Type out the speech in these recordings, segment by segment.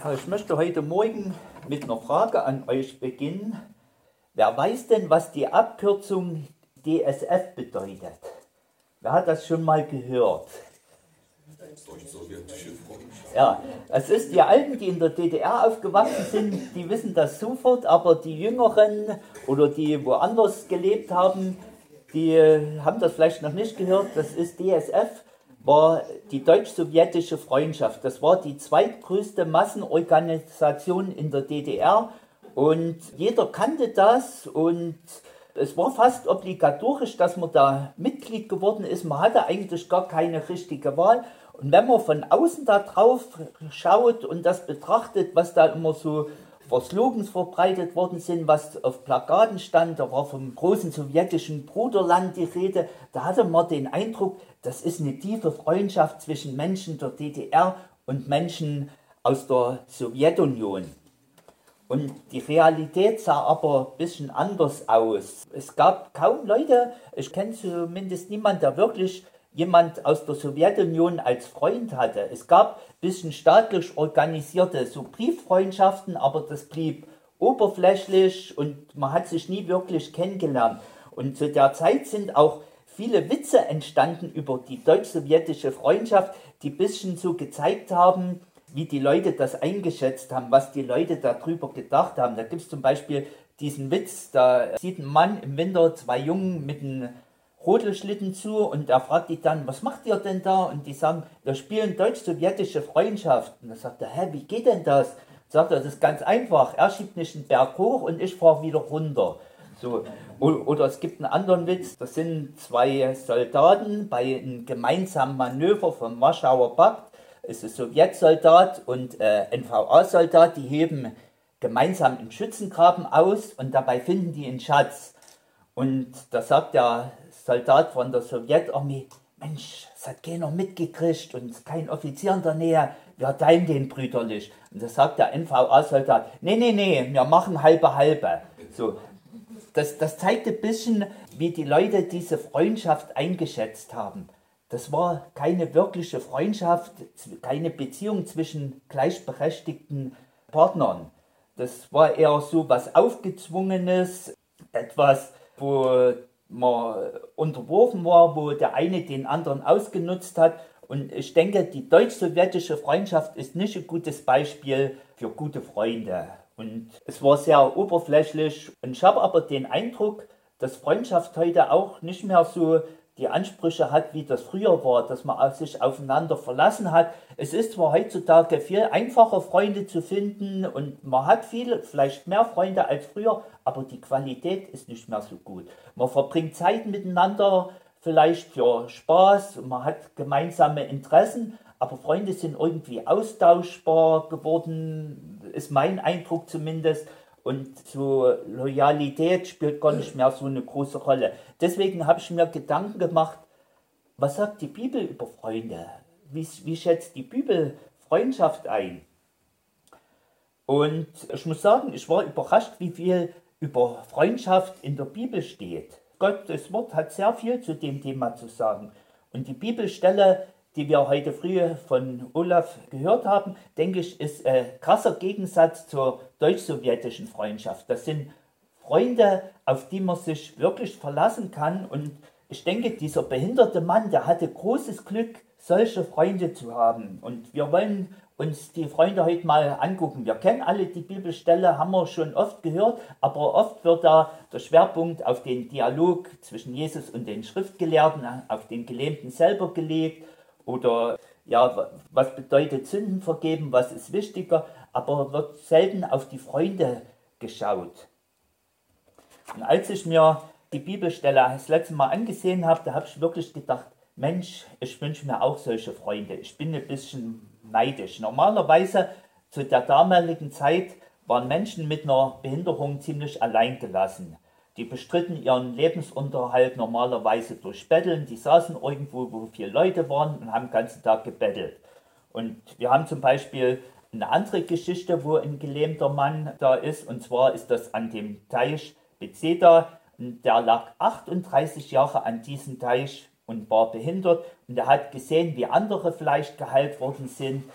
Ich möchte heute Morgen mit einer Frage an euch beginnen. Wer weiß denn, was die Abkürzung DSF bedeutet? Wer hat das schon mal gehört? Deutsch-sowjetische Freundschaft. Ja, es ist die Alten, die in der DDR aufgewachsen sind, die wissen das sofort, aber die Jüngeren oder die woanders gelebt haben, die haben das vielleicht noch nicht gehört. Das ist DSF, war die Deutsch-sowjetische Freundschaft. Das war die zweitgrößte Massenorganisation in der DDR und jeder kannte das und es war fast obligatorisch, dass man da Mitglied geworden ist. Man hatte eigentlich gar keine richtige Wahl. Und wenn man von außen da drauf schaut und das betrachtet, was da immer so für Slogans verbreitet worden sind, was auf Plakaten stand, da war vom großen sowjetischen Bruderland die Rede, da hatte man den Eindruck, das ist eine tiefe Freundschaft zwischen Menschen der DDR und Menschen aus der Sowjetunion. Und die Realität sah aber ein bisschen anders aus. Es gab kaum Leute, ich kenne zumindest niemanden, der wirklich jemand aus der Sowjetunion als Freund hatte. Es gab ein bisschen staatlich organisierte so Brieffreundschaften, aber das blieb oberflächlich und man hat sich nie wirklich kennengelernt. Und zu der Zeit sind auch viele Witze entstanden über die deutsch-sowjetische Freundschaft, die ein bisschen so gezeigt haben, wie die Leute das eingeschätzt haben, was die Leute darüber gedacht haben. Da gibt es zum Beispiel diesen Witz, da sieht ein Mann im Winter zwei Jungen mit einem Rodelschlitten zu und er fragt die dann, was macht ihr denn da? Und die sagen, wir spielen deutsch-sowjetische Freundschaft. Und dann sagt er, wie geht denn das? Sagt er, das ist ganz einfach, er schiebt nicht einen Berg hoch und ich fahre wieder runter. So. Oder es gibt einen anderen Witz, das sind zwei Soldaten bei einem gemeinsamen Manöver vom Warschauer Pakt. Es ist ein Sowjetsoldat und NVA-Soldat, die heben gemeinsam einen Schützengraben aus und dabei finden die einen Schatz. Und da sagt der Soldat von der Sowjetarmee, Mensch, das hat keiner mitgekriegt und kein Offizier in der Nähe, wir teilen den brüderlich. Und da sagt der NVA-Soldat, nee, wir machen halbe. So, das zeigt ein bisschen, wie die Leute diese Freundschaft eingeschätzt haben. Das war keine wirkliche Freundschaft, keine Beziehung zwischen gleichberechtigten Partnern. Das war eher so was Aufgezwungenes, etwas, wo man unterworfen war, wo der eine den anderen ausgenutzt hat. Und ich denke, die deutsch-sowjetische Freundschaft ist nicht ein gutes Beispiel für gute Freunde. Und es war sehr oberflächlich. Und ich habe aber den Eindruck, dass Freundschaft heute auch nicht mehr so die Ansprüche hat, wie das früher war, dass man sich aufeinander verlassen hat. Es ist zwar heutzutage viel einfacher, Freunde zu finden und man hat vielleicht mehr Freunde als früher, aber die Qualität ist nicht mehr so gut. Man verbringt Zeit miteinander, vielleicht für Spaß, man hat gemeinsame Interessen, aber Freunde sind irgendwie austauschbar geworden, ist mein Eindruck zumindest. Und so Loyalität spielt gar nicht mehr so eine große Rolle. Deswegen habe ich mir Gedanken gemacht, was sagt die Bibel über Freunde? Wie schätzt die Bibel Freundschaft ein? Und ich muss sagen, ich war überrascht, wie viel über Freundschaft in der Bibel steht. Gottes Wort hat sehr viel zu dem Thema zu sagen. Und die Bibelstelle, die wir heute früh von Olaf gehört haben, denke ich, ist ein krasser Gegensatz zur deutsch-sowjetischen Freundschaft. Das sind Freunde, auf die man sich wirklich verlassen kann. Und ich denke, dieser behinderte Mann, der hatte großes Glück, solche Freunde zu haben. Und wir wollen uns die Freunde heute mal angucken. Wir kennen alle die Bibelstelle, haben wir schon oft gehört, aber oft wird da der Schwerpunkt auf den Dialog zwischen Jesus und den Schriftgelehrten, auf den Gelähmten selber gelegt. Oder ja, was bedeutet Sünden vergeben, was ist wichtiger, aber wird selten auf die Freunde geschaut. Und als ich mir die Bibelstelle das letzte Mal angesehen habe, da habe ich wirklich gedacht, Mensch, ich wünsche mir auch solche Freunde. Ich bin ein bisschen neidisch. Normalerweise zu der damaligen Zeit waren Menschen mit einer Behinderung ziemlich alleingelassen. Die bestritten ihren Lebensunterhalt normalerweise durch Betteln. Die saßen irgendwo, wo viele Leute waren und haben den ganzen Tag gebettelt. Und wir haben zum Beispiel eine andere Geschichte, wo ein gelähmter Mann da ist. Und zwar ist das an dem Teich Bethesda. Der lag 38 Jahre an diesem Teich und war behindert. Und er hat gesehen, wie andere vielleicht geheilt worden sind.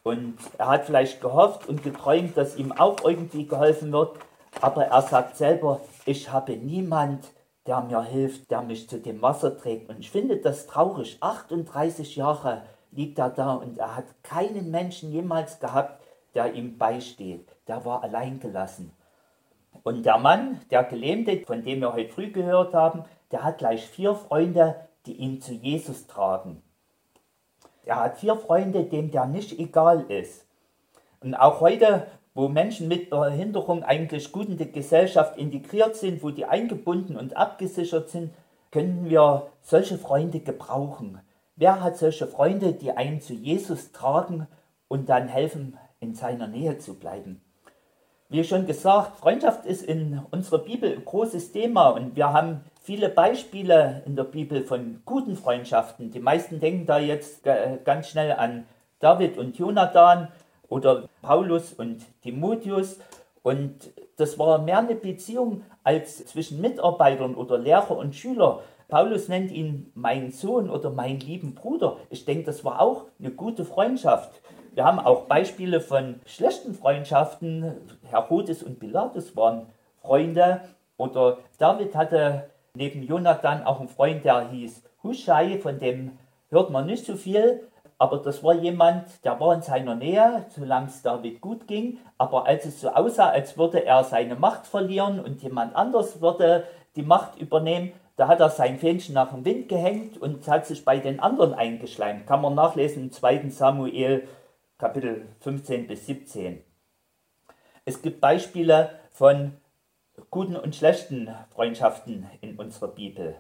Und er hat vielleicht gehofft und geträumt, dass ihm auch irgendwie geholfen wird. Aber er sagt selber, ich habe niemand, der mir hilft, der mich zu dem Wasser trägt. Und ich finde das traurig. 38 Jahre liegt er da und er hat keinen Menschen jemals gehabt, der ihm beisteht. Der war alleingelassen. Und der Mann, der Gelähmte, von dem wir heute früh gehört haben, der hat gleich 4 Freunde, die ihn zu Jesus tragen. Er hat 4 Freunde, dem der nicht egal ist. Und auch heute, wo Menschen mit Behinderung eigentlich gut in die Gesellschaft integriert sind, wo die eingebunden und abgesichert sind, können wir solche Freunde gebrauchen. Wer hat solche Freunde, die einen zu Jesus tragen und dann helfen, in seiner Nähe zu bleiben? Wie schon gesagt, Freundschaft ist in unserer Bibel ein großes Thema und wir haben viele Beispiele in der Bibel von guten Freundschaften. Die meisten denken da jetzt ganz schnell an David und Jonathan oder Paulus und Timotheus. Und das war mehr eine Beziehung als zwischen Mitarbeitern oder Lehrer und Schüler. Paulus nennt ihn mein Sohn oder mein lieben Bruder. Ich denke, das war auch eine gute Freundschaft. Wir haben auch Beispiele von schlechten Freundschaften. Herodes und Pilatus waren Freunde. Oder David hatte neben Jonathan auch einen Freund, der hieß Huschai, von dem hört man nicht so viel. Aber das war jemand, der war in seiner Nähe, solange es David gut ging. Aber als es so aussah, als würde er seine Macht verlieren und jemand anders würde die Macht übernehmen, da hat er sein Fähnchen nach dem Wind gehängt und hat sich bei den anderen eingeschleimt. Kann man nachlesen im 2. Samuel, Kapitel 15 bis 17. Es gibt Beispiele von guten und schlechten Freundschaften in unserer Bibel.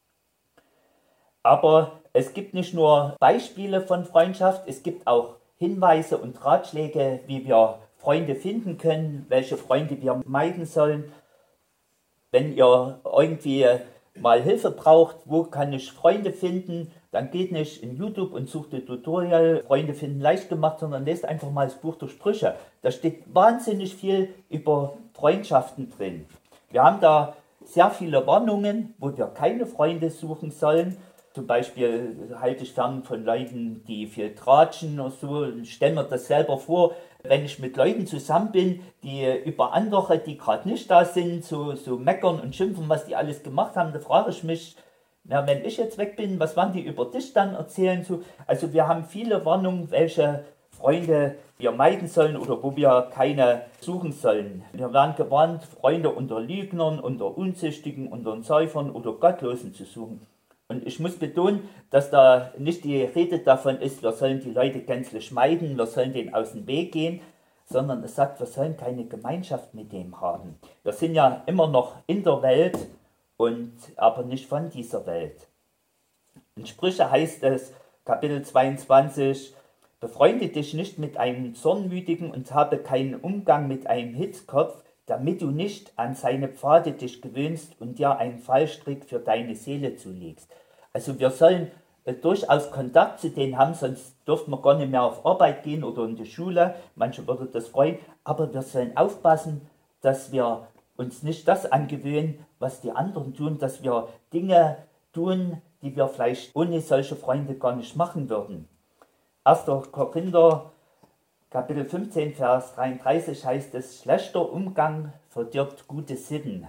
Aber es gibt nicht nur Beispiele von Freundschaft, es gibt auch Hinweise und Ratschläge, wie wir Freunde finden können, welche Freunde wir meiden sollen. Wenn ihr irgendwie mal Hilfe braucht, wo kann ich Freunde finden, dann geht nicht in YouTube und sucht ein Tutorial, Freunde finden leicht gemacht, sondern lest einfach mal das Buch der Sprüche. Da steht wahnsinnig viel über Freundschaften drin. Wir haben da sehr viele Warnungen, wo wir keine Freunde suchen sollen. Zum Beispiel halte ich fern von Leuten, die viel tratschen oder so. Ich stelle mir das selber vor, wenn ich mit Leuten zusammen bin, die über andere, die gerade nicht da sind, so meckern und schimpfen, was die alles gemacht haben. Da frage ich mich, na, wenn ich jetzt weg bin, was werden die über dich dann erzählen? So, also wir haben viele Warnungen, welche Freunde wir meiden sollen oder wo wir keine suchen sollen. Wir werden gewarnt, Freunde unter Lügnern, unter Unzüchtigen, unter Säufern oder Gottlosen zu suchen. Und ich muss betonen, dass da nicht die Rede davon ist, wir sollen die Leute gänzlich meiden, wir sollen denen aus dem Weg gehen, sondern es sagt, wir sollen keine Gemeinschaft mit dem haben. Wir sind ja immer noch in der Welt, aber nicht von dieser Welt. In Sprüche heißt es, Kapitel 22, befreunde dich nicht mit einem Zornmütigen und habe keinen Umgang mit einem Hitzkopf, damit du nicht an seine Pfade dich gewöhnst und dir einen Fallstrick für deine Seele zulegst. Also wir sollen durchaus Kontakt zu denen haben, sonst dürften wir gar nicht mehr auf Arbeit gehen oder in die Schule. Manche würden das freuen, aber wir sollen aufpassen, dass wir uns nicht das angewöhnen, was die anderen tun, dass wir Dinge tun, die wir vielleicht ohne solche Freunde gar nicht machen würden. 1. Korinther Kapitel 15, Vers 33 heißt es, schlechter Umgang verdirbt gute Sitten.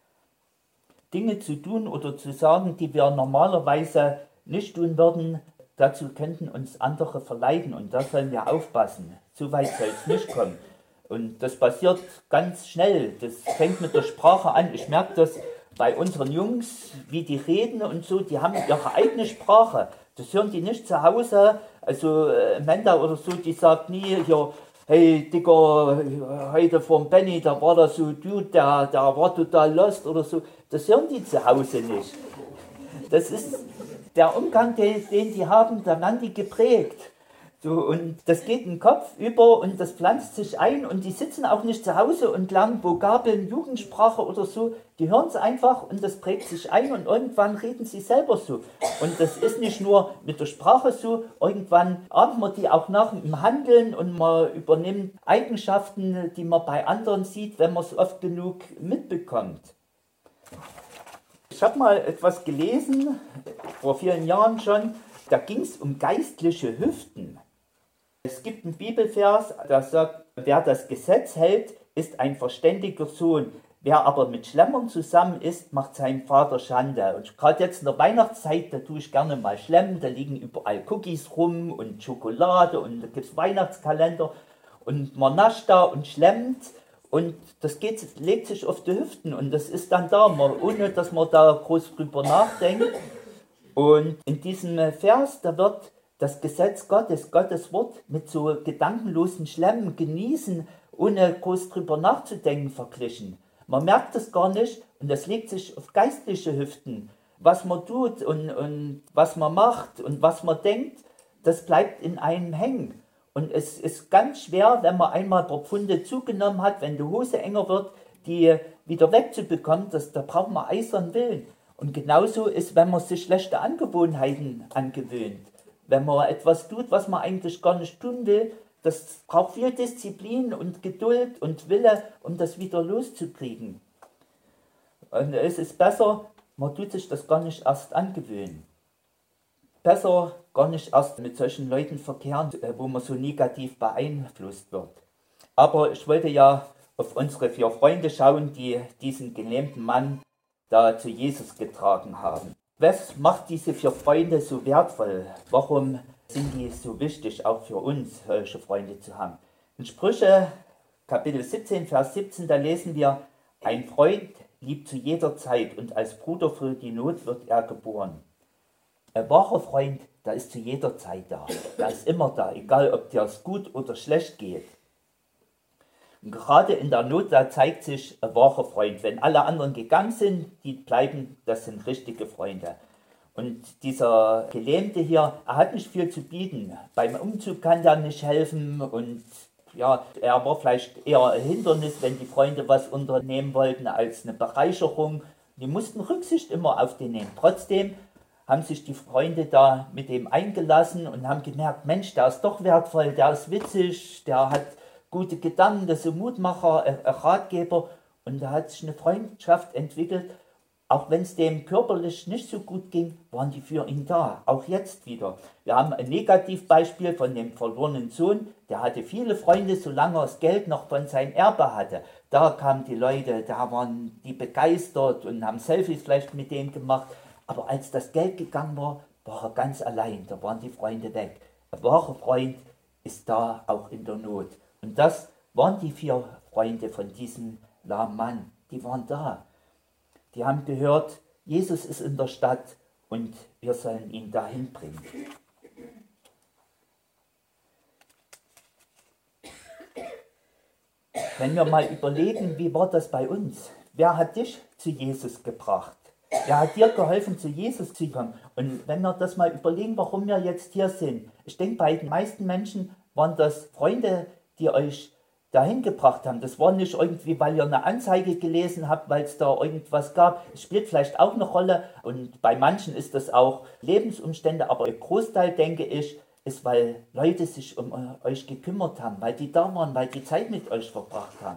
Dinge zu tun oder zu sagen, die wir normalerweise nicht tun würden, dazu könnten uns andere verleiten und da sollen wir aufpassen. So weit soll es nicht kommen. Und das passiert ganz schnell. Das fängt mit der Sprache an. Ich merke das bei unseren Jungs, wie die reden und so, die haben ihre eigene Sprache. Das hören die nicht zu Hause. Also Amanda oder so, die sagt nie hier, hey Dicker, heute vom Benny, da war da so Dude, der war total lost oder so. Das hören die zu Hause nicht. Das ist der Umgang, den die haben, da werden die geprägt. So, und das geht in den Kopf über und das pflanzt sich ein und die sitzen auch nicht zu Hause und lernen Vokabeln, Jugendsprache oder so. Die hören es einfach und das prägt sich ein und irgendwann reden sie selber so. Und das ist nicht nur mit der Sprache so, irgendwann ahmt man die auch nach im Handeln und man übernimmt Eigenschaften, die man bei anderen sieht, wenn man es oft genug mitbekommt. Ich habe mal etwas gelesen, vor vielen Jahren schon, da ging es um geistliche Hüften. Es gibt einen Bibelvers, der sagt, wer das Gesetz hält, ist ein verständiger Sohn. Wer aber mit Schlemmern zusammen ist, macht seinem Vater Schande. Und gerade jetzt in der Weihnachtszeit, da tue ich gerne mal schlemmen, da liegen überall Cookies rum und Schokolade und da gibt es Weihnachtskalender und man nascht da und schlemmt und das legt sich auf die Hüften und das ist dann da, ohne dass man da groß drüber nachdenkt. Und in diesem Vers, da wird das Gesetz Gottes, Gottes Wort, mit so gedankenlosen Schlemmen genießen, ohne groß drüber nachzudenken, verglichen. Man merkt es gar nicht und das legt sich auf geistliche Hüften. Was man tut und was man macht und was man denkt, das bleibt in einem hängen. Und es ist ganz schwer, wenn man einmal ein paar Pfunde zugenommen hat, wenn die Hose enger wird, die wieder wegzubekommen, da braucht man eisern Willen. Und genauso ist, wenn man sich schlechte Angewohnheiten angewöhnt. Wenn man etwas tut, was man eigentlich gar nicht tun will, das braucht viel Disziplin und Geduld und Wille, um das wieder loszukriegen. Und es ist besser, man tut sich das gar nicht erst angewöhnen. Besser gar nicht erst mit solchen Leuten verkehren, wo man so negativ beeinflusst wird. Aber ich wollte ja auf unsere 4 Freunde schauen, die diesen gelähmten Mann da zu Jesus getragen haben. Was macht diese 4 Freunde so wertvoll? Warum sind die so wichtig, auch für uns, solche Freunde zu haben? In Sprüche, Kapitel 17, Vers 17, da lesen wir, ein Freund liebt zu jeder Zeit und als Bruder für die Not wird er geboren. Ein wahrer Freund, der ist zu jeder Zeit da. Der ist immer da, egal ob dir es gut oder schlecht geht. Und gerade in der Not, da zeigt sich ein wahrer Freund. Wenn alle anderen gegangen sind, die bleiben, das sind richtige Freunde. Und dieser Gelähmte hier, er hat nicht viel zu bieten. Beim Umzug kann er nicht helfen und ja, er war vielleicht eher ein Hindernis, wenn die Freunde was unternehmen wollten, als eine Bereicherung. Die mussten Rücksicht immer auf den nehmen. Trotzdem haben sich die Freunde da mit ihm eingelassen und haben gemerkt, Mensch, der ist doch wertvoll, der ist witzig, der hat gute Gedanken, das ist ein Mutmacher, ein Ratgeber. Und da hat sich eine Freundschaft entwickelt. Auch wenn es dem körperlich nicht so gut ging, waren die für ihn da, auch jetzt wieder. Wir haben ein Negativbeispiel von dem verlorenen Sohn, der hatte viele Freunde, solange er das Geld noch von seinem Erbe hatte. Da kamen die Leute, da waren die begeistert und haben Selfies vielleicht mit dem gemacht. Aber als das Geld gegangen war, war er ganz allein, da waren die Freunde weg. Ein wahrer Freund ist da auch in der Not. Und das waren die 4 Freunde von diesem lahmen Mann, die waren da. Die haben gehört, Jesus ist in der Stadt und wir sollen ihn dahin bringen. Wenn wir mal überlegen, wie war das bei uns? Wer hat dich zu Jesus gebracht? Wer hat dir geholfen, zu Jesus zu kommen? Und wenn wir das mal überlegen, warum wir jetzt hier sind. Ich denke, bei den meisten Menschen waren das Freunde, die euch dahin gebracht haben. Das war nicht irgendwie, weil ihr eine Anzeige gelesen habt, weil es da irgendwas gab. Es spielt vielleicht auch eine Rolle und bei manchen ist das auch Lebensumstände, aber ein Großteil, denke ich, ist, weil Leute sich um euch gekümmert haben, weil die da waren, weil die Zeit mit euch verbracht haben.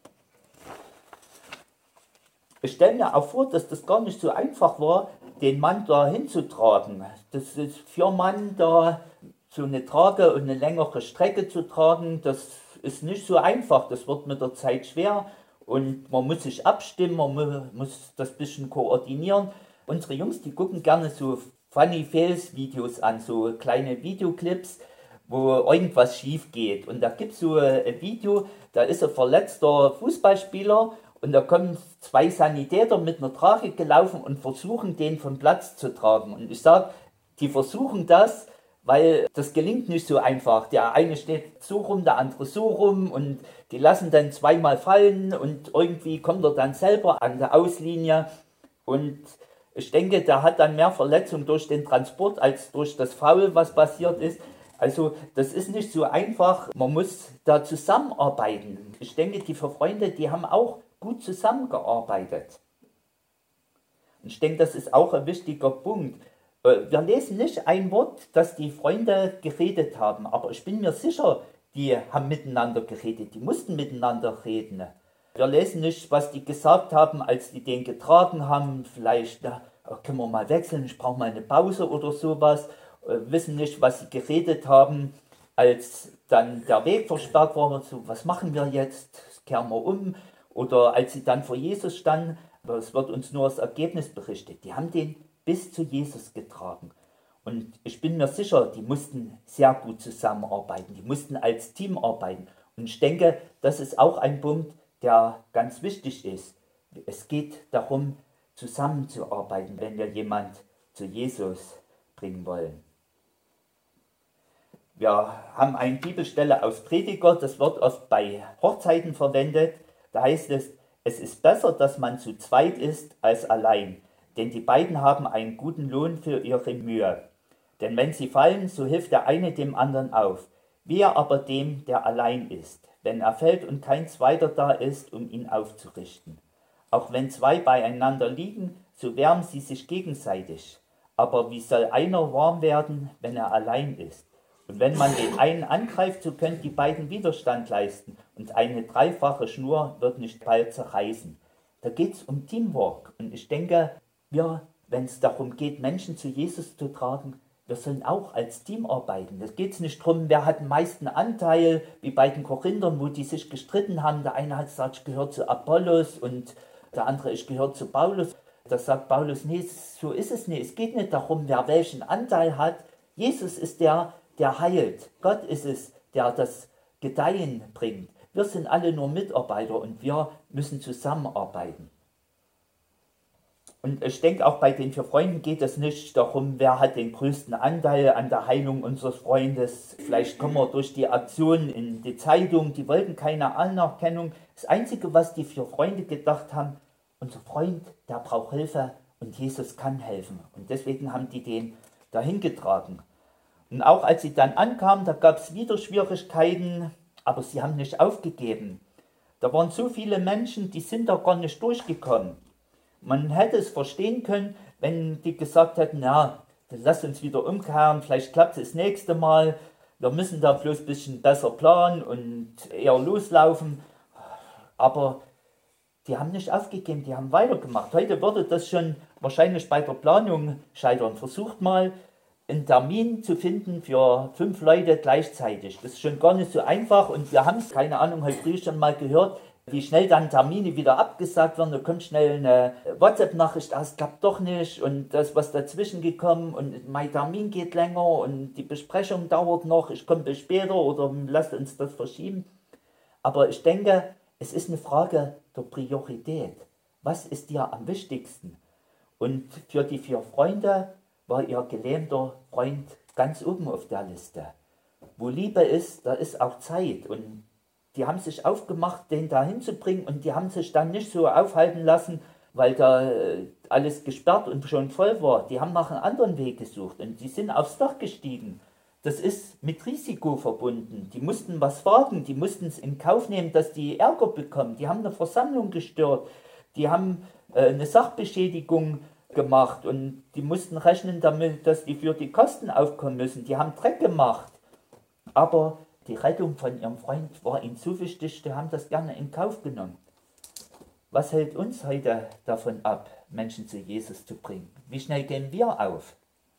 Ich stelle mir auch vor, dass das gar nicht so einfach war, den Mann da hinzutragen. Das ist 4 Mann da so eine Trage und eine längere Strecke zu tragen, das ist nicht so einfach, das wird mit der Zeit schwer und man muss sich abstimmen, man muss das bisschen koordinieren. Unsere Jungs, die gucken gerne so Funny Fails Videos an, so kleine Videoclips, wo irgendwas schief geht. Und da gibt es so ein Video, da ist ein verletzter Fußballspieler und da kommen 2 Sanitäter mit einer Trage gelaufen und versuchen, den vom Platz zu tragen. Und ich sage, die versuchen das, weil das gelingt nicht so einfach. Der eine steht so rum, der andere so rum und die lassen dann zweimal fallen und irgendwie kommt er dann selber an der Auslinie und ich denke, der hat dann mehr Verletzungen durch den Transport als durch das Foul, was passiert ist. Also das ist nicht so einfach, man muss da zusammenarbeiten. Ich denke, die Freunde, die haben auch gut zusammengearbeitet. Und ich denke, das ist auch ein wichtiger Punkt. Wir lesen nicht ein Wort, dass die Freunde geredet haben, aber ich bin mir sicher, die haben miteinander geredet, die mussten miteinander reden. Wir lesen nicht, was die gesagt haben, als die den getragen haben, vielleicht, na, können wir mal wechseln, ich brauche mal eine Pause oder sowas, wissen nicht, was sie geredet haben, als dann der Weg versperrt war, und so, was machen wir jetzt? Kehren wir um? Oder als sie dann vor Jesus standen, es wird uns nur das Ergebnis berichtet, die haben den bis zu Jesus getragen. Und ich bin mir sicher, die mussten sehr gut zusammenarbeiten, die mussten als Team arbeiten. Und ich denke, das ist auch ein Punkt, der ganz wichtig ist. Es geht darum, zusammenzuarbeiten, wenn wir jemand zu Jesus bringen wollen. Wir haben eine Bibelstelle aus Prediger, das wird oft bei Hochzeiten verwendet. Da heißt es, es ist besser, dass man zu zweit ist als allein, denn die beiden haben einen guten Lohn für ihre Mühe. Denn wenn sie fallen, so hilft der eine dem anderen auf. Wehe aber dem, der allein ist, wenn er fällt und kein Zweiter da ist, um ihn aufzurichten. Auch wenn zwei beieinander liegen, so wärmen sie sich gegenseitig. Aber wie soll einer warm werden, wenn er allein ist? Und wenn man den einen angreift, so können die beiden Widerstand leisten und eine dreifache Schnur wird nicht bald zerreißen. Da geht es um Teamwork. Und ich denke, wenn es darum geht, Menschen zu Jesus zu tragen, wir sollen auch als Team arbeiten. Da geht es nicht darum, wer hat den meisten Anteil, wie bei den Korinthern, wo die sich gestritten haben. Der eine hat gesagt, ich gehöre zu Apollos und der andere, ich gehöre zu Paulus. Da sagt Paulus, nee, so ist es nicht. Es geht nicht darum, wer welchen Anteil hat. Jesus ist der heilt. Gott ist es, der das Gedeihen bringt. Wir sind alle nur Mitarbeiter und wir müssen zusammenarbeiten. Und ich denke, auch bei den 4 Freunden geht es nicht darum, wer hat den größten Anteil an der Heilung unseres Freundes. Vielleicht kommen wir durch die Aktion in die Zeitung, die wollten keine Anerkennung. Das Einzige, was die 4 Freunde gedacht haben, unser Freund, der braucht Hilfe und Jesus kann helfen. Und deswegen haben die den dahin getragen. Und auch als sie dann ankamen, da gab es wieder Schwierigkeiten, aber sie haben nicht aufgegeben. Da waren so viele Menschen, die sind da gar nicht durchgekommen. Man hätte es verstehen können, wenn die gesagt hätten, ja, lass uns wieder umkehren, vielleicht klappt es das nächste Mal, wir müssen da bloß ein bisschen besser planen und eher loslaufen. Aber die haben nicht aufgegeben, die haben weitergemacht. Heute würde das schon wahrscheinlich bei der Planung scheitern. Versucht mal, einen Termin zu finden für 5 Leute gleichzeitig. Das ist schon gar nicht so einfach und wir haben es, keine Ahnung, heute früh schon mal gehört, wie schnell dann Termine wieder abgesagt werden. Da kommt schnell eine WhatsApp-Nachricht, es klappt doch nicht und da ist was dazwischen gekommen und mein Termin geht länger und die Besprechung dauert noch, ich komme bis später oder lasst uns das verschieben. Aber ich denke, es ist eine Frage der Priorität. Was ist dir am wichtigsten? Und für die 4 Freunde war ihr gelähmter Freund ganz oben auf der Liste. Wo Liebe ist, da ist auch Zeit. Und die haben sich aufgemacht, den da hinzubringen und die haben sich dann nicht so aufhalten lassen, weil da alles gesperrt und schon voll war. Die haben nach einem anderen Weg gesucht und die sind aufs Dach gestiegen. Das ist mit Risiko verbunden. Die mussten was wagen, die mussten es in Kauf nehmen, dass die Ärger bekommen. Die haben eine Versammlung gestört, die haben eine Sachbeschädigung gemacht und die mussten rechnen damit, dass die für die Kosten aufkommen müssen. Die haben Dreck gemacht, aber die Rettung von ihrem Freund war ihnen so wichtig, die haben das gerne in Kauf genommen. Was hält uns heute davon ab, Menschen zu Jesus zu bringen? Wie schnell gehen wir auf?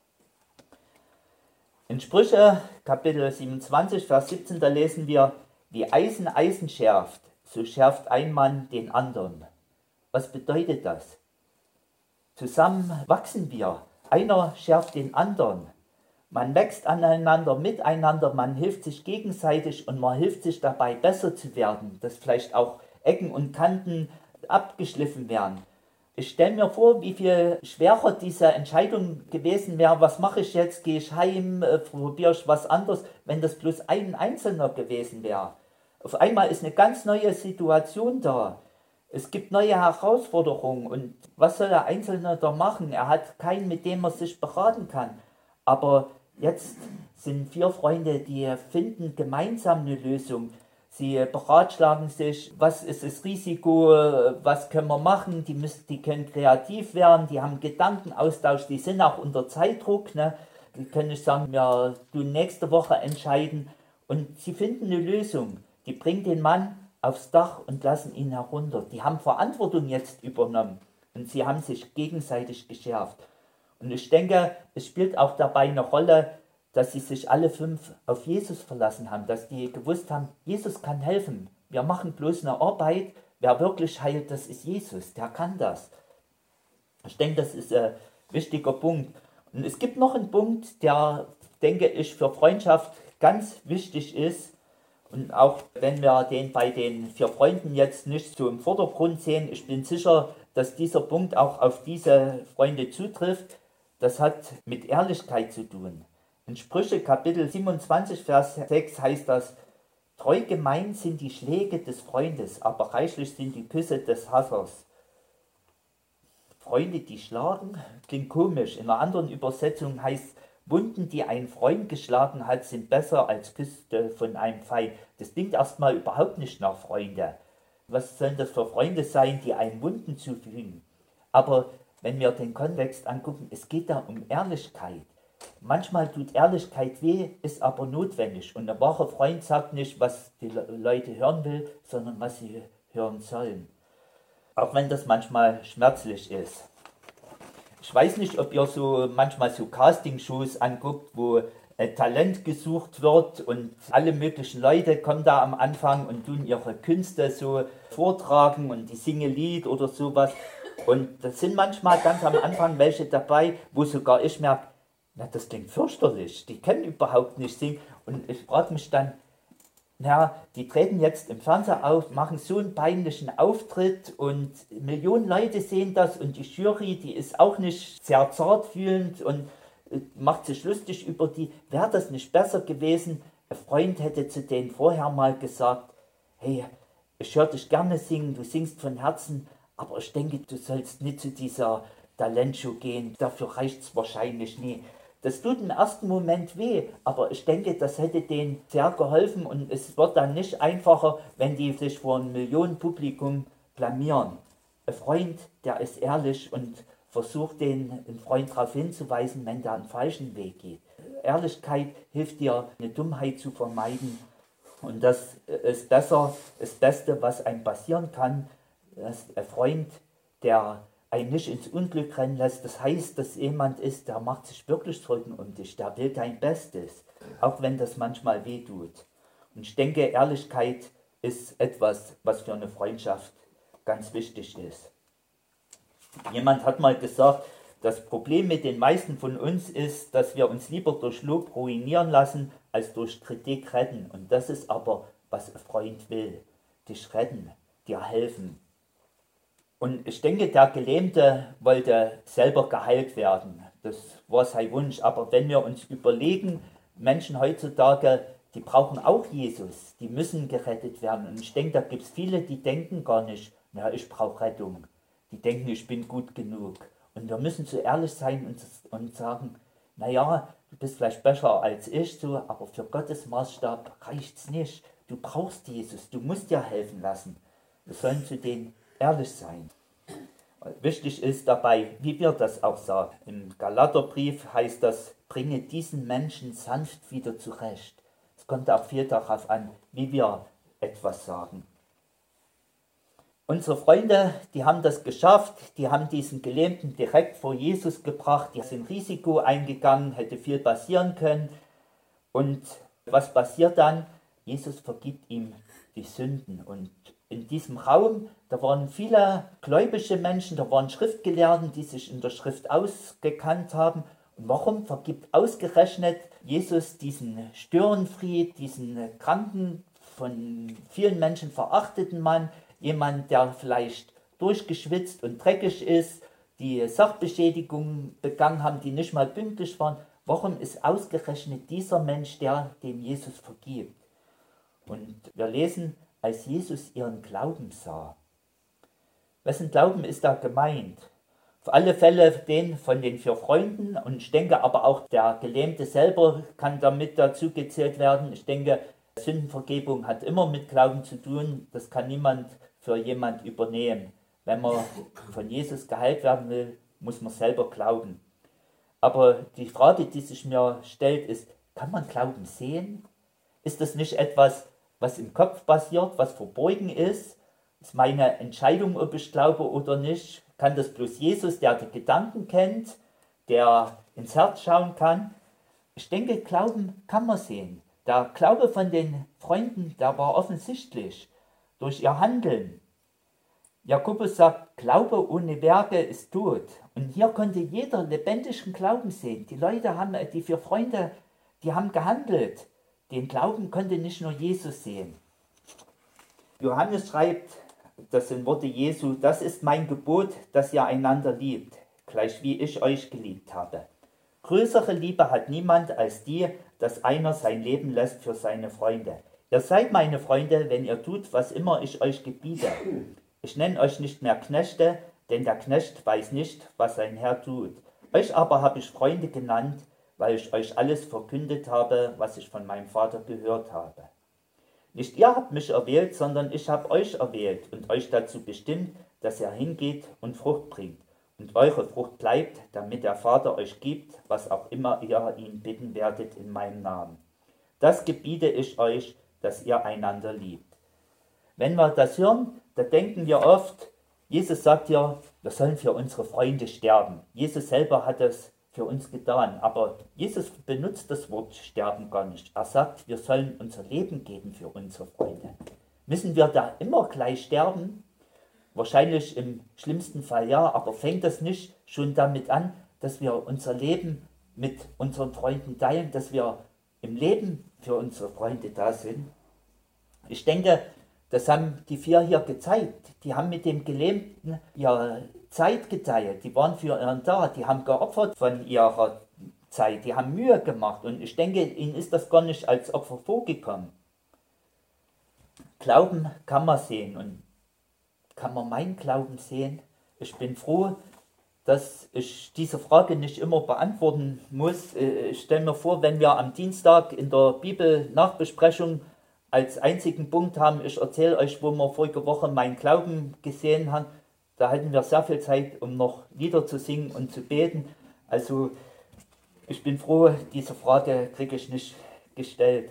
In Sprüche, Kapitel 27, Vers 17, da lesen wir, wie Eisen Eisen schärft, so schärft ein Mann den anderen. Was bedeutet das? Zusammen wachsen wir. Einer schärft den anderen. Man wächst aneinander, miteinander, man hilft sich gegenseitig und man hilft sich dabei, besser zu werden, dass vielleicht auch Ecken und Kanten abgeschliffen werden. Ich stelle mir vor, wie viel schwerer diese Entscheidung gewesen wäre, was mache ich jetzt, gehe ich heim, probiere ich was anderes, wenn das bloß ein Einzelner gewesen wäre. Auf einmal ist eine ganz neue Situation da. Es gibt neue Herausforderungen und was soll der Einzelne da machen? Er hat keinen, mit dem er sich beraten kann. Aber jetzt sind 4 Freunde, die finden gemeinsam eine Lösung. Sie beratschlagen sich, was ist das Risiko, was können wir machen, die können kreativ werden, die haben Gedankenaustausch, die sind auch unter Zeitdruck. Ne? Die können nicht sagen, ja, du nächste Woche entscheiden. Und sie finden eine Lösung. Die bringen den Mann aufs Dach und lassen ihn herunter. Die haben Verantwortung jetzt übernommen und sie haben sich gegenseitig geschärft. Und ich denke, es spielt auch dabei eine Rolle, dass sie sich alle 5 auf Jesus verlassen haben, dass die gewusst haben, Jesus kann helfen. Wir machen bloß eine Arbeit. Wer wirklich heilt, das ist Jesus, der kann das. Ich denke, das ist ein wichtiger Punkt. Und es gibt noch einen Punkt, der, denke ich, für Freundschaft ganz wichtig ist. Und auch wenn wir den bei den 4 Freunden jetzt nicht so im Vordergrund sehen, ich bin sicher, dass dieser Punkt auch auf diese Freunde zutrifft. Das hat mit Ehrlichkeit zu tun. In Sprüche Kapitel 27, Vers 6 heißt das: Treu gemein sind die Schläge des Freundes, aber reichlich sind die Küsse des Hassers. Freunde, die schlagen, klingt komisch. In einer anderen Übersetzung heißt: Wunden, die ein Freund geschlagen hat, sind besser als Küsse von einem Feind. Das klingt erstmal überhaupt nicht nach Freunde. Was sollen das für Freunde sein, die einem Wunden zufügen? Aber wenn wir den Kontext angucken, es geht da um Ehrlichkeit. Manchmal tut Ehrlichkeit weh, ist aber notwendig. Und ein wahrer Freund sagt nicht, was die Leute hören will, sondern was sie hören sollen. Auch wenn das manchmal schmerzlich ist. Ich weiß nicht, ob ihr so manchmal so Castingshows anguckt, wo Talent gesucht wird und alle möglichen Leute kommen da am Anfang und tun ihre Künste so vortragen und die singen Lied oder sowas. Und das sind manchmal ganz am Anfang welche dabei, wo sogar ich merke, na, das klingt fürchterlich, die können überhaupt nicht singen. Und ich frage mich dann, na, die treten jetzt im Fernseher auf, machen so einen peinlichen Auftritt und Millionen Leute sehen das und die Jury, die ist auch nicht sehr zartfühlend und macht sich lustig über die. Wäre das nicht besser gewesen, ein Freund hätte zu denen vorher mal gesagt, hey, ich höre dich gerne singen, du singst von Herzen, aber ich denke, du sollst nicht zu dieser Talentshow gehen, dafür reicht es wahrscheinlich nie. Das tut im ersten Moment weh, aber ich denke, das hätte denen sehr geholfen und es wird dann nicht einfacher, wenn die sich vor einem Millionenpublikum blamieren. Ein Freund, der ist ehrlich und versucht den Freund darauf hinzuweisen, wenn der einen falschen Weg geht. Ehrlichkeit hilft dir, eine Dummheit zu vermeiden und das ist das Beste, was einem passieren kann. Das ist ein Freund, der einen nicht ins Unglück rennen lässt. Das heißt, dass jemand ist, der macht sich wirklich Sorgen um dich, der will dein Bestes, auch wenn das manchmal weh tut. Und ich denke, Ehrlichkeit ist etwas, was für eine Freundschaft ganz wichtig ist. Jemand hat mal gesagt, das Problem mit den meisten von uns ist, dass wir uns lieber durch Lob ruinieren lassen, als durch Kritik retten. Und das ist aber, was ein Freund will. Dich retten, dir helfen. Und ich denke, der Gelähmte wollte selber geheilt werden. Das war sein Wunsch. Aber wenn wir uns überlegen, Menschen heutzutage, die brauchen auch Jesus. Die müssen gerettet werden. Und ich denke, da gibt es viele, die denken gar nicht, na, ich brauche Rettung. Die denken, ich bin gut genug. Und wir müssen so ehrlich sein und sagen, naja, du bist vielleicht besser als ich, so, aber für Gottes Maßstab reicht es nicht. Du brauchst Jesus, du musst dir helfen lassen. Wir sollen zu denen ehrlich sein. Wichtig ist dabei, wie wir das auch sagen. Im Galaterbrief heißt das, bringe diesen Menschen sanft wieder zurecht. Es kommt auch viel darauf an, wie wir etwas sagen. Unsere Freunde, die haben das geschafft, die haben diesen Gelähmten direkt vor Jesus gebracht, die sind Risiko eingegangen, hätte viel passieren können. Und was passiert dann? Jesus vergibt ihm die Sünden. Und in diesem Raum, da waren viele gläubige Menschen, da waren Schriftgelehrten, die sich in der Schrift ausgekannt haben. Und warum vergibt ausgerechnet Jesus diesen Störenfried, diesen kranken, von vielen Menschen verachteten Mann, jemand, der vielleicht durchgeschwitzt und dreckig ist, die Sachbeschädigungen begangen haben, die nicht mal pünktlich waren. Warum ist ausgerechnet dieser Mensch der, dem Jesus vergibt? Und wir lesen, als Jesus ihren Glauben sah. Wessen Glauben ist da gemeint? Auf alle Fälle den von den 4 Freunden und ich denke aber auch der Gelähmte selber kann damit dazu gezählt werden. Ich denke, Sündenvergebung hat immer mit Glauben zu tun, das kann niemand für jemand übernehmen. Wenn man von Jesus geheilt werden will, muss man selber glauben. Aber die Frage, die sich mir stellt, ist, kann man Glauben sehen? Ist das nicht etwas, was im Kopf passiert, was verborgen ist? Ist meine Entscheidung, ob ich glaube oder nicht? Kann das bloß Jesus, der die Gedanken kennt, der ins Herz schauen kann? Ich denke, Glauben kann man sehen. Der Glaube von den Freunden, der war offensichtlich durch ihr Handeln. Jakobus sagt, Glaube ohne Werke ist tot. Und hier konnte jeder lebendigen Glauben sehen. Die Leute haben, die vier Freunde, die haben gehandelt. Den Glauben konnte nicht nur Jesus sehen. Johannes schreibt, das sind Worte Jesu, das ist mein Gebot, dass ihr einander liebt, gleich wie ich euch geliebt habe. Größere Liebe hat niemand als die, dass einer sein Leben lässt für seine Freunde. Ihr seid meine Freunde, wenn ihr tut, was immer ich euch gebiete. Ich nenne euch nicht mehr Knechte, denn der Knecht weiß nicht, was sein Herr tut. Euch aber habe ich Freunde genannt, weil ich euch alles verkündet habe, was ich von meinem Vater gehört habe. Nicht ihr habt mich erwählt, sondern ich habe euch erwählt und euch dazu bestimmt, dass ihr hingeht und Frucht bringt und eure Frucht bleibt, damit der Vater euch gibt, was auch immer ihr ihn bitten werdet in meinem Namen. Das gebiete ich euch, dass ihr einander liebt. Wenn wir das hören, da denken wir oft, Jesus sagt ja, wir sollen für unsere Freunde sterben. Jesus selber hat es für uns getan, aber Jesus benutzt das Wort sterben gar nicht. Er sagt, wir sollen unser Leben geben für unsere Freunde. Müssen wir da immer gleich sterben? Wahrscheinlich im schlimmsten Fall ja, aber fängt das nicht schon damit an, dass wir unser Leben mit unseren Freunden teilen, dass wir im Leben für unsere Freunde da sind? Ich denke, das haben die vier hier gezeigt. Die haben mit dem Gelähmten ihre Zeit geteilt. Die waren für ihn da. Die haben geopfert von ihrer Zeit. Die haben Mühe gemacht. Und ich denke, ihnen ist das gar nicht als Opfer vorgekommen. Glauben kann man sehen. Und kann man meinen Glauben sehen? Ich bin froh, dass ich diese Frage nicht immer beantworten muss. Ich stelle mir vor, wenn wir am Dienstag in der Bibel-Nachbesprechung als einzigen Punkt haben, ich erzähle euch, wo wir vorige Woche meinen Glauben gesehen haben, da hatten wir sehr viel Zeit, um noch Lieder zu singen und zu beten. Also ich bin froh, diese Frage kriege ich nicht gestellt.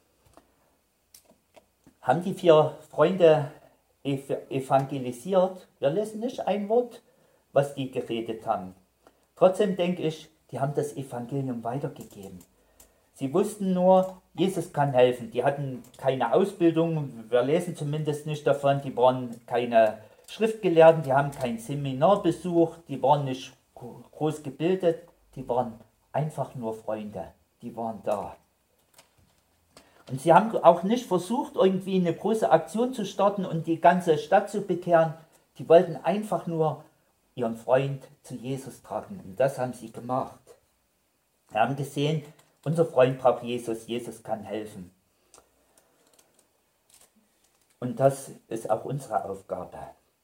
Haben die vier Freunde evangelisiert? Wir lesen nicht ein Wort, was die geredet haben. Trotzdem denke ich, die haben das Evangelium weitergegeben. Sie wussten nur, Jesus kann helfen. Die hatten keine Ausbildung, wir lesen zumindest nicht davon, die waren keine Schriftgelehrten, die haben kein Seminar besucht, die waren nicht groß gebildet, die waren einfach nur Freunde, die waren da. Und sie haben auch nicht versucht, irgendwie eine große Aktion zu starten und die ganze Stadt zu bekehren. Die wollten einfach nur ihren Freund zu Jesus tragen und das haben sie gemacht. Wir haben gesehen, unser Freund braucht Jesus, Jesus kann helfen. Und das ist auch unsere Aufgabe.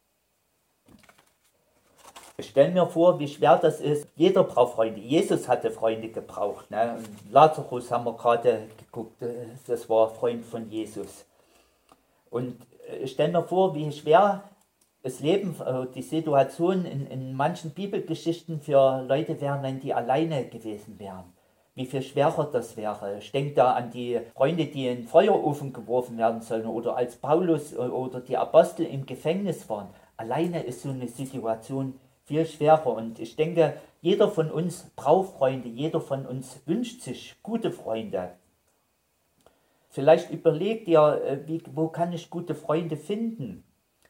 Ich stelle mir vor, wie schwer das ist. Jeder braucht Freunde. Jesus hatte Freunde gebraucht. Ne? Lazarus haben wir gerade geguckt, das war Freund von Jesus. Und ich stelle mir vor, wie schwer das Leben, die Situation in manchen Bibelgeschichten für Leute wären, wenn die alleine gewesen wären. Wie viel schwerer das wäre. Ich denke da an die Freunde, die in den Feuerofen geworfen werden sollen oder als Paulus oder die Apostel im Gefängnis waren. Alleine ist so eine Situation viel schwerer und ich denke, jeder von uns braucht Freunde, jeder von uns wünscht sich gute Freunde. Vielleicht überlegt ihr, wo kann ich gute Freunde finden?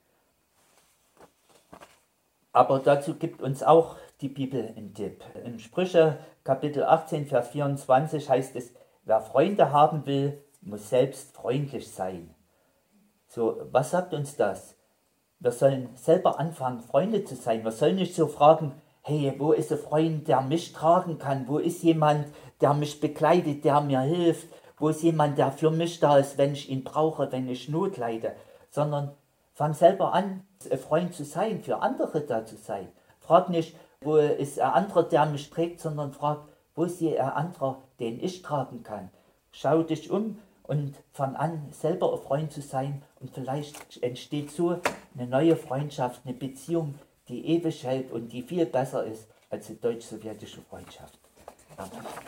Aber dazu gibt uns auch die Bibel einen Tipp. In Sprüche Kapitel 18, Vers 24 heißt es, wer Freunde haben will, muss selbst freundlich sein. So, was sagt uns das? Wir sollen selber anfangen, Freunde zu sein. Wir sollen nicht so fragen, hey, wo ist ein Freund, der mich tragen kann? Wo ist jemand, der mich begleitet, der mir hilft? Wo ist jemand, der für mich da ist, wenn ich ihn brauche, wenn ich Not leide? Sondern fang selber an, ein Freund zu sein, für andere da zu sein. Frag nicht, wo ist ein anderer, der mich trägt, sondern frag, wo ist hier ein anderer, den ich tragen kann? Schau dich um und fang an, selber ein Freund zu sein und vielleicht entsteht so eine neue Freundschaft, eine Beziehung, die ewig hält und die viel besser ist als die deutsch-sowjetische Freundschaft. Amen.